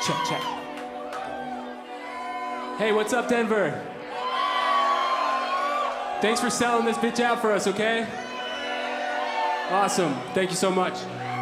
Check. Hey, what's up, Denver? Thanks for selling this bitch out for us, okay? Awesome. Thank you so much.